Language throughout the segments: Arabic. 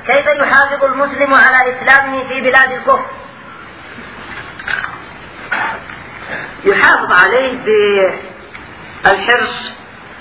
كيف يحافظ المسلم على إسلامه في بلاد الكفر؟ يحافظ عليه بالحرص،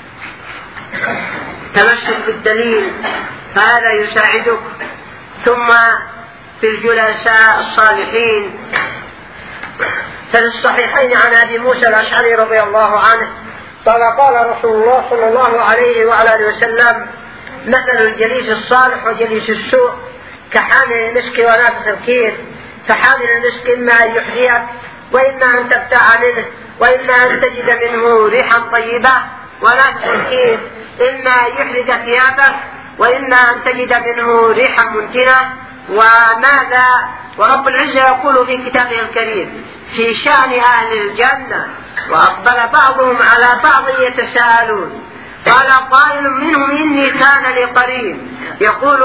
تمسك بالدليل، فهذا يساعدك. ثم في الجلساء الصالحين، ففي الصحيحين عن أبي موسى الأشعري رضي الله عنه قال قال رسول الله صلى الله عليه وعلى آله وسلم: مثل الجليس الصالح وجليس السوء كحامل المسك ونافخ الكير. فحامل المسك إما أن يحذيك وإما أن تبتاع منه وإما أن تجد منه ريحا طيبة، ونافخ الكير إما أن يحرق ثيابك وإما أن تجد منه ريحا منتنة. وماذا ورب العزة يقول في كتابه الكريم في شأن أهل الجنة: وأقبل بعضهم على بعض يتساءلون قال قائل منهم إني كان لي قرين يقول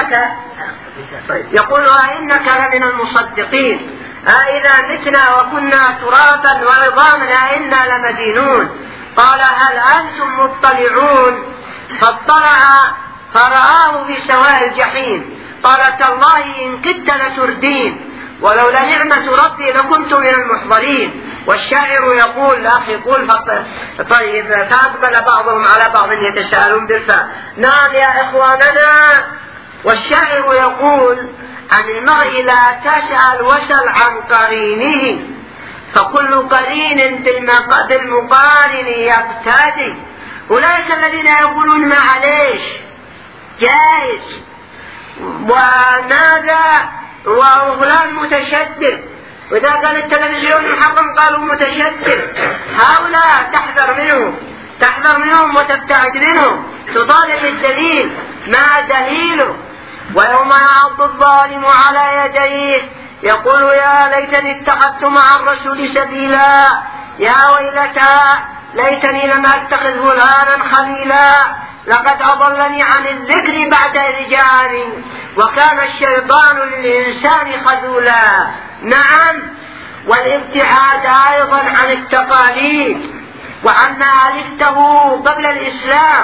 وإنك لمن المصدقين أإذا متنا وكنا ترابا وعظاما أإنا لمدينون. قال هل أنتم مطلعون؟ فاطلع فرآه في سواء الجحيم قال تالله إن كدت لتردين ولولا نعمة ربي لكنت من المحضرين. والشاعر يقول الأخ يقول طيب فأقبل بعضهم على بعض يتساءلون بالفاء. نعم يا إخواننا. والشاعر يقول عن المرء لا تسأل وسل عن قرينه فكل قرين بالمقارن يقتدي. أولئك الذين يقولون معليش جائز وماذا وفلان متشدد، وإذا قال التلفزيون محرم قالوا متشدد. هؤلاء تحذر منهم وتبتعد منهم، تطالب الدليل ما دليله. ويوم يعض الظالم على يديه يقول يا ليتني اتخذت مع الرسول سبيلا يا ويلتى ليتني لم أتخذ فلانا خليلا لقد أضلني عن الذكر بعد إذ جاءني وكان الشيطان للإنسان خذولا. نعم. والابتعاد أيضا عن التقاليد وعما ألفته قبل الإسلام.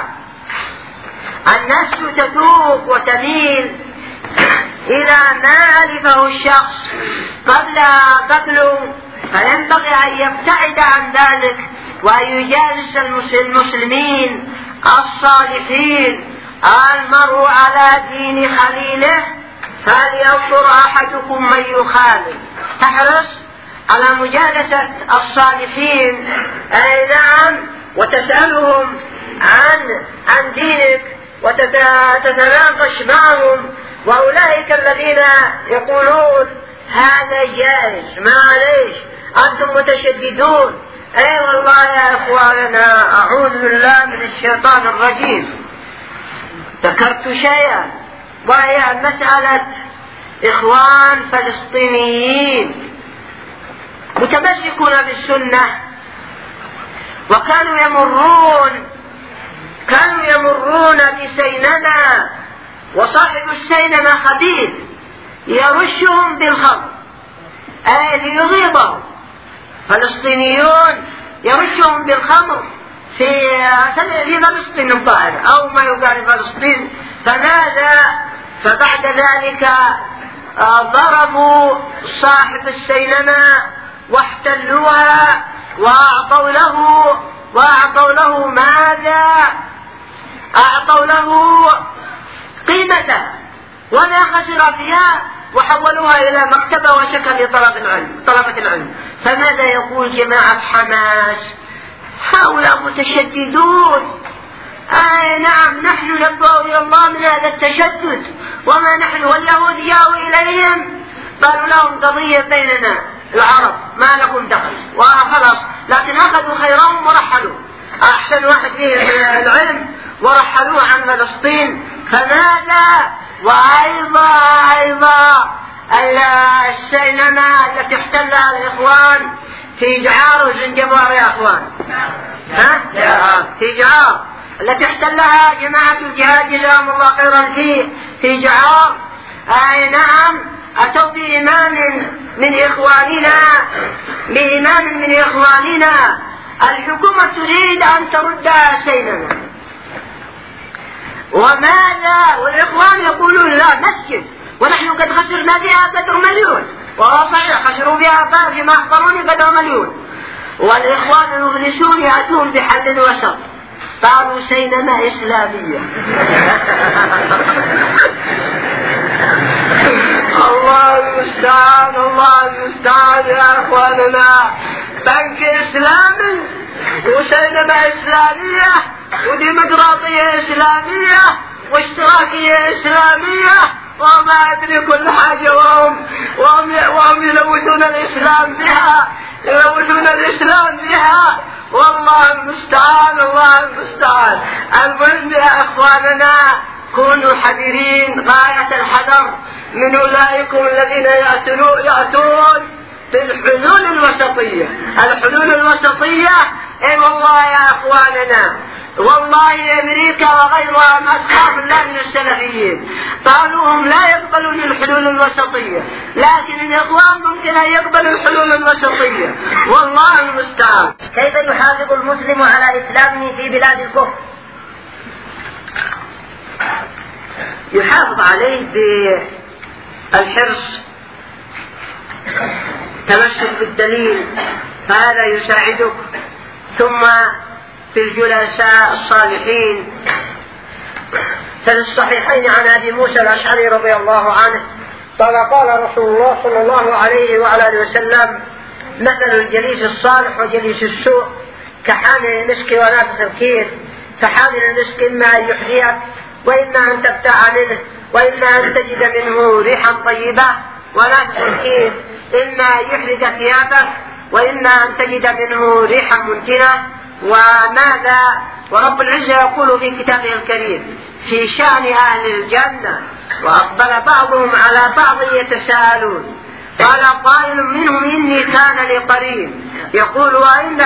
النفس تتوب وتميل إلى ما ألفه الشخص قبله، فينبغي أن يبتعد عن ذلك وأن يجالس المسلمين الصالحين. المرء على دين خليله فلينظر أحدكم من يخالف. تحرص على مجالسة الصالحين، أي نعم، وتسألهم عن دينك وتتناقش معهم. وأولئك الذين يقولون هذا جائز معليش أنتم متشددون، أي والله يا إخواننا أعوذ بالله من الشيطان الرجيم. ذكرت شيئا وهي مسألة إخوان فلسطينيين متمسكون بالسنة، وكانوا يمرون بسيننا، وصاحب السيننا خبيث يرشهم بالخمر أي ليغيظهم. فلسطينيون يرشهم بالخمر في فلسطين الظاهر أو ما يقال فلسطين. فماذا؟ فبعد ذلك ضربوا صاحب السينما واحتلوها وأعطوا له ماذا؟ أعطوا له قيمته ولا خسر فيها، وحولوها إلى مكتبة وشكل لطلبة العلم. فماذا يقول جماعة حماس؟ هؤلاء متشددون. أي نعم، نحن نبدأ إلى الله من هذا التشدد وما نحن. واليهود جاءوا إليهم قالوا لهم قضية بيننا العرب ما لكم دخل وخلاص، لكن أخذوا خيرهم ورحلوا أحسن واحد فيه العلم ورحلوه عن فلسطين. فماذا؟ وأيضا السينما التي احتلها الإخوان في جعار وزنجبار يا أخوان، في جعار التي احتلها جماعة الجهاد جزاهم الله خيرا في جعار. أي نعم، أتوا بإمام من إخواننا الحكومة تريد أن ترد سينما. وماذا؟ والإخوان يقولون لا خسرنا فيها قدر مليون، وهو صحيح خسروا فيها في ما أخبروني قدر مليون. والإخوان المفلسون يأتون بحل وسط، قالوا سينما إسلامية. الله المستعان، الله المستعان يا إخواننا. بنك إسلامي وسينما إسلامية وديمقراطية إسلامية واشتراكية إسلامية وما أدري كل حاجة، وهم يلوثون الإسلام بها، يلوثون الإسلام بها. والله المستعان، الله المستعان. المهم يا إخواننا كونوا حذرين غاية الحذر من أولئكم الذين يأتون بالحلول الوسطية. الحلول الوسطية اي والله يا اخواننا، والله امريكا وغيرها من اصحاب الله من السلفيين قالوا هم لا يقبلون الحلول الوسطية، لكن الاخوان ممكن ان يقبلوا الحلول الوسطية. والله المستعان. كيف يحافظ المسلم على اسلامه في بلاد الكفر؟ يحافظ عليه بالحرص، تمسك بالدليل، فهذا يساعدك. ثم في الجلساء الصالحين، ففي الصحيحين عن ابي موسى الاشعري رضي الله عنه قال رسول الله صلى الله عليه وعلى اله وسلم: مثل الجليس الصالح وجليس السوء كحامل المسك ونافخ الكير، فحامل المسك اما ان يحذيك واما ان تبتاع منه واما ان تجد منه ريحا طيبه، ونافخ الكير اما ان يحرق ثيابك واما ان تجد منه ريحا منتنه. وماذا ورب العزة يقول في كتابه الكريم في شأن أهل الجنة: وأقبل بعضهم على بعض يتساءلون، قال قائل منهم إني كان لي قرين يقول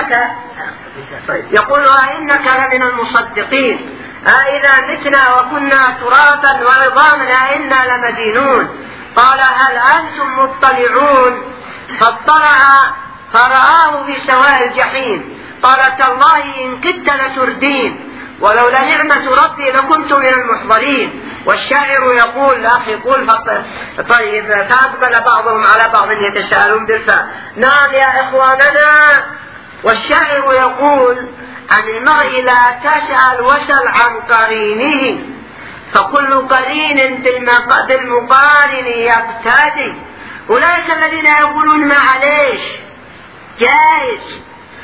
أئنك لمن المصدقين أئذا متنا وكنا ترابا وعظاما أئنا لمدينون. قال هل أنتم مطلعون؟ فاطلع فرآه في سواء الجحيم، قال تالله إن كدت لتردين ولولا نعمة ربي لكنت من المحضرين. والشاعر يقول أخي قول طيب فأقبل بعضهم على بعض يتساءلون بالفاء. نعم يا إخواننا. والشاعر يقول عن المرء لا تسأل وسل عن قرينه، فكل قرين بالمقارن يقتدي. أولئك الذين يقولون معليش جائز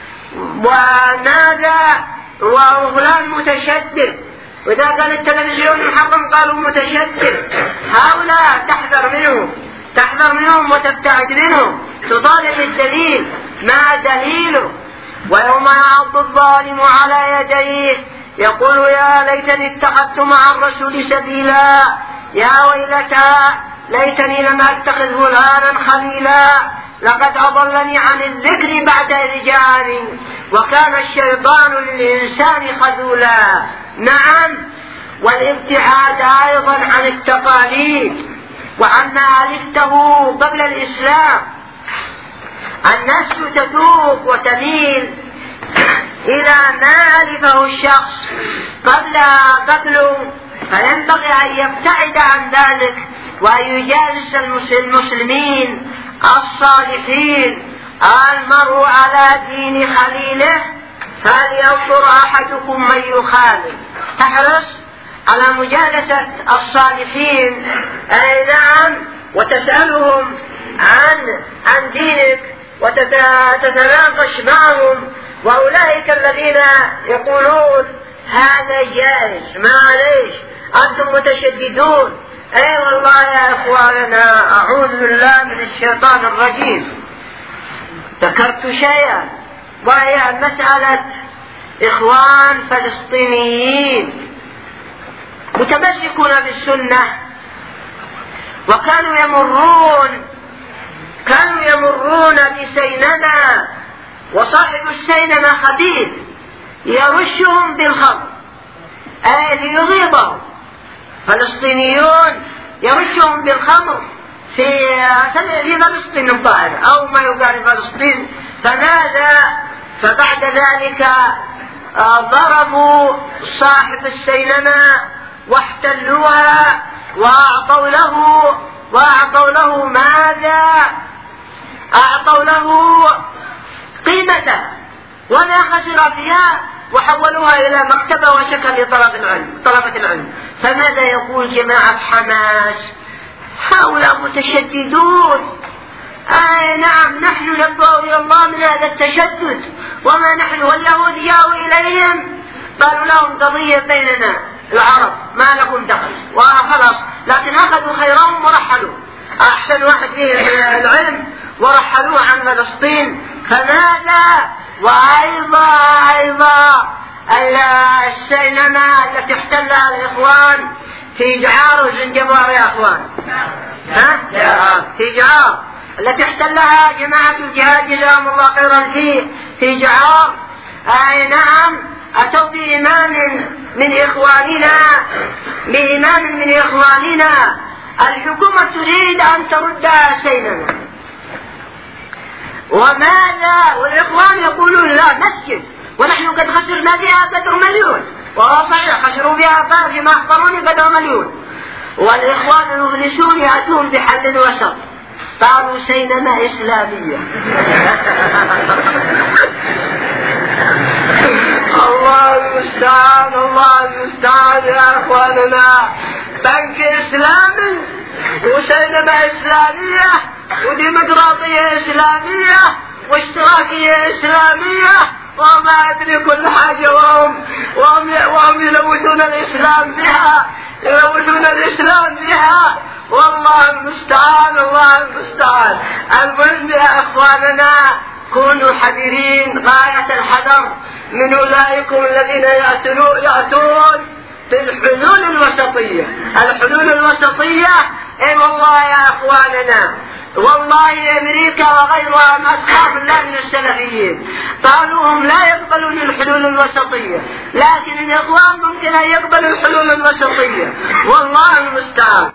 وماذا وفلان متشدد، وإذا قال التلفزيون محرم قالوا متشدد. هؤلاء تحذر منهم وتبتعد منهم، تطالب الدليل ما دليله. ويوم يعض الظالم على يديه يقول يا ليتني اتخذت مع الرسول سبيلا، يا ويلتى ليتني لم اتخذ فلانا خليلا، لقد أضلني عن الذكر بعد إذ جاءني وكان الشيطان للإنسان خذولا. نعم. والابتعاد أيضا عن التقاليد وعما ألفته قبل الإسلام. النفس تتوب وتميل إلى ما ألفه الشخص قبله، فينبغي أن يبتعد عن ذلك وأن يجالس المسلمين الصالحين. المرء على دين خليله فلينظر أحدكم من يخالف. تحرص على مجالسة الصالحين، أي نعم، وتسألهم عن دينك وتتناقش معهم. وأولئك الذين يقولون هذا جائز معليش أنتم متشددون، أي والله يا إخواننا أعوذ بالله من الشيطان الرجيم. ذكرت شيئا وهي مسألة إخوان فلسطينيين متمسكون بالسنة، وكانوا يمرون بسيننا، وصاحب السيننا خبيث يرشهم بالخمر أي ليغيظهم. فلسطينيون يرشهم بالخمر في فلسطين الظاهر أو ما يقال فلسطين. فماذا؟ فبعد ذلك ضربوا صاحب السينما واحتلوها وأعطوا له وأعطوا له ماذا؟ أعطوا له قيمته ولا خسر فيها، وحولوها إلى مكتبة وشكل لطلبة العلم. فماذا يقول جماعة حماس؟ هؤلاء متشددون. نعم، نحن نبرأ إلى الله من هذا التشدد، وما نحن. واليهود جاءوا إليهم قالوا لهم قضية بيننا العرب، ما لكم دخل، وخلاص. لكن أخذوا خيرهم ورحلوا، أحسن واحد فيه العلم، ورحلوه عن فلسطين. فماذا؟ وأيضا السينما التي احتلها الإخوان في جعار وزنجبار يا أخوان، في جعار التي احتلها جماعة الجهاد جزاهم الله خيرا في جعار. نعم، أتوا بإمام من إخواننا. الحكومة تريد أن ترد سينما، وماذا؟ والإخوان يقولون لا مسجد، ونحن قد خسرنا بها قدر مليون. وهو صحيح، خسروا بها فيما أخبروني قدر مليون. والإخوان المفلسون يأتون بحل وسط، قالوا سينما إسلامية. الله المستعان، الله المستعان يا أخواننا. بنك إسلامي وسينما إسلامية وديمقراطية إسلامية واشتراكية إسلامية وما أدري كل حاجة، وهم يلوثون الإسلام بها. والله المستعان، الله المستعان. المهم يا أخواننا، كونوا حذرين غاية الحذر من أولئكم الذين يأتون بالحلول الوسطية. الحلول الوسطية اي والله يا اخواننا، والله امريكا وغيرها من اصحاب الله من السلفيين قالوا هم لا يقبلون الحلول الوسطية، لكن الاخوان ممكن ان يقبلوا الحلول الوسطية. والله المستعان.